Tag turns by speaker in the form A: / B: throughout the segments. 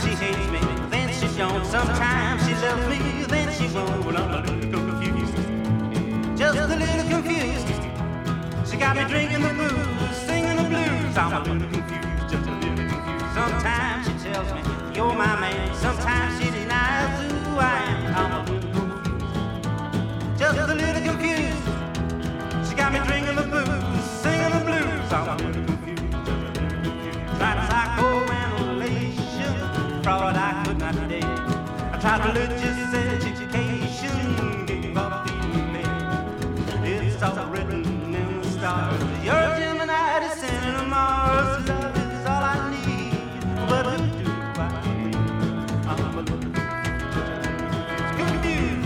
A: Sometimes she hates me, then she don't. Sometimes she loves me, then she won't. Well, I'm a little confused, just a little confused. She got me drinking the booze, singing the blues. I'm a little confused, just a little confused. Sometimes she tells me you're my man. Sometimes she denies who I am. I'm a little confused, just a little confused. She got me drinking the booze, singing the blues. I'm a little confused, just a little confused. Tried to psychoanalysis, fraud I could not date. I tried religious education, gave up being made. It's all written in the stars. You're a Gemini descending on Mars. Love is all I need. What do I do? I'm a little confused.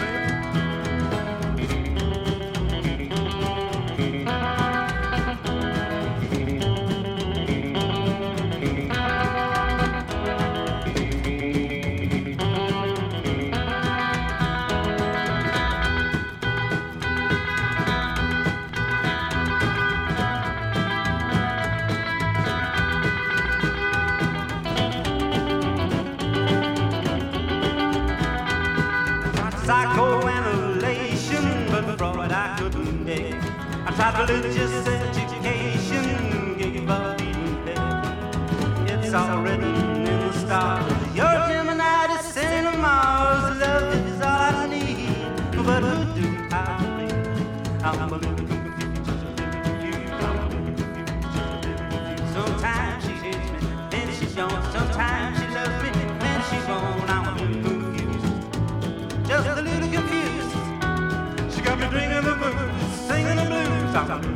A: Psychoanalysis, but fraud I couldn't dig. I tried religious education, gave up beating dead. It's all written in the stars. You're a Gemini descending on Mars. Love is all I need, but who do I believe? I'm a little confused, just a little confused. I'm a little confused. Sometimes she hates me, then she don't. Sometimes she loves me, then she won't. I'm a little confused, just a little confused. She got me drinking the booze, singing the blues. I'm